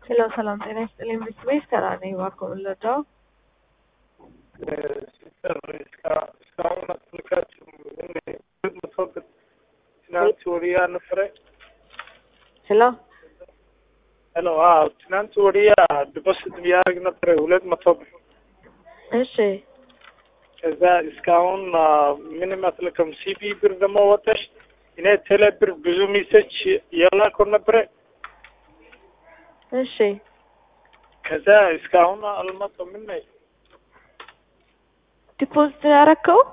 ሄሎ ሰላም ጤና ይስጥልኝ። ቤት ከራኔ እባክዎ ልርዳው? እስካሁን አፕሊካችሁ መቶበት ትናንት ወዲያ ነበረ። ሄሎ ሄሎ ትናንት ወዲያ ዲፖዚት ቢያደርግ ነበረ 200 ብር። እሺ ከዛ እስካሁን ምንም አትልከም። ሲቢ ብር ደግሞ ወጣሽ። እኔ ቴሌ ብር ብዙ ሜሴጅ የላከው ነበረ። እሺ ከዛ እስካሁን አልመጣም። ምን ነው ዲፖዚት ያደረከው?